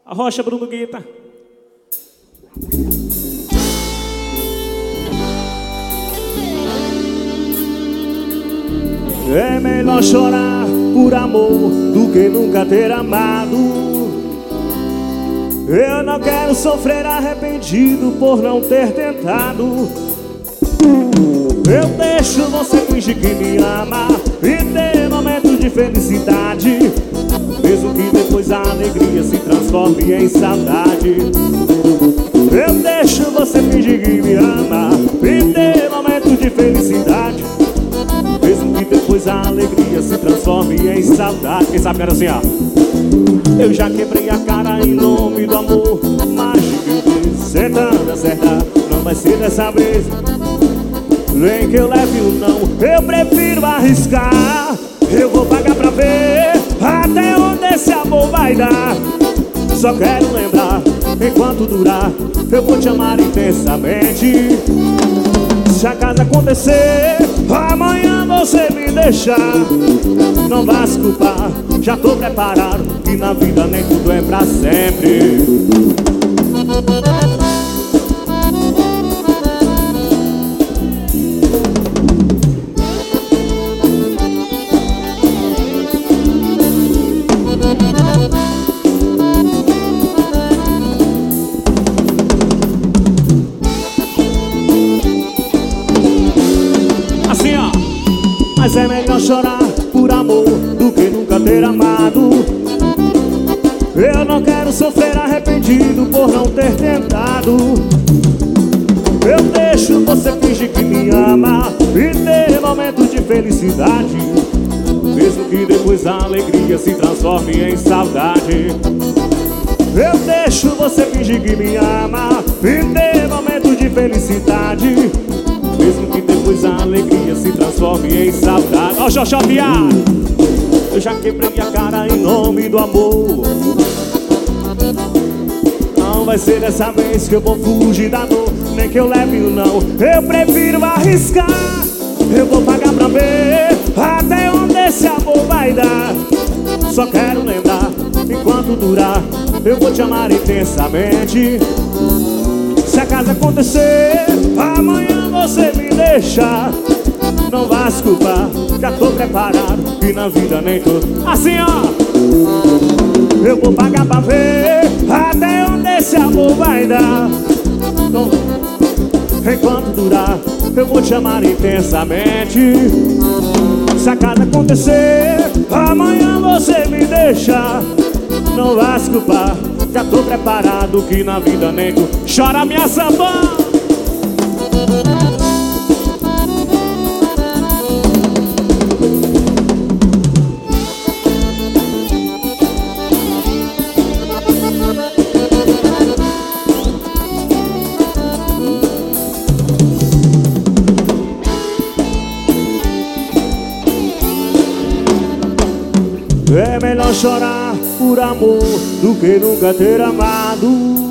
A Rocha, Bruno Guita. É melhor chorar por amor do que nunca ter amado. Eu não quero sofrer arrependido por não ter tentado. Eu deixo você fingir que me ama e ter momentos de felicidade, mesmo que depois a alegria se transforme em saudade. Eu deixo você fingir que me ama e ter momentos de felicidade, mesmo que depois a alegria se transforme em saudade. Quem sabe que era assim, ó. Eu já quebrei a cara em nome do amor mais de 1000 vezes, tentando acertar, não vai ser dessa vez. Nem que eu leve o não, eu prefiro arriscar. Eu vou pagar pra ver até onde esse amor vai dar. Só quero lembrar, enquanto durar, eu vou te amar intensamente. Se acaso acontecer, amanhã você me deixar, não vai se culpar, já tô preparado, que na vida nem tudo é pra sempre. Mas é melhor chorar por amor do que nunca ter amado. Eu não quero sofrer arrependido por não ter tentado. Eu deixo você fingir que me ama e ter momentos de felicidade, mesmo que depois a alegria se transforme em saudade. Eu deixo você fingir que me ama e ter momentos de felicidade, mesmo que depois a alegria se transforme em saudade. Ó, Xoxó Viado, eu já quebrei a cara em nome do amor. Não vai ser dessa vez que eu vou fugir da dor, nem que eu leve o não, eu prefiro arriscar. Eu vou pagar pra ver até onde esse amor vai dar. Só quero lembrar, enquanto durar, eu vou te amar intensamente. Se acaso acontecer, amanhã você me deixar, não vai se culpar, já tô preparado, e na vida nem tô assim, ó. Eu vou pagar pra ver até onde esse amor vai dar. Então, enquanto durar, eu vou te amar intensamente. Se acaso acontecer, amanhã você me deixar, não vai se culpar, já tô preparado, que na vida nem tu. Chora minha samba. É melhor chorar por amor do que nunca ter amado.